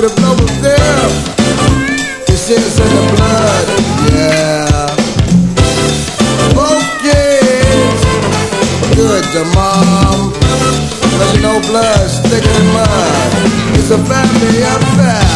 through the cloverfield. This shit's in the blood, yeah. Both kids, good to mom. But you know blood's thicker than mud. It's a family affair.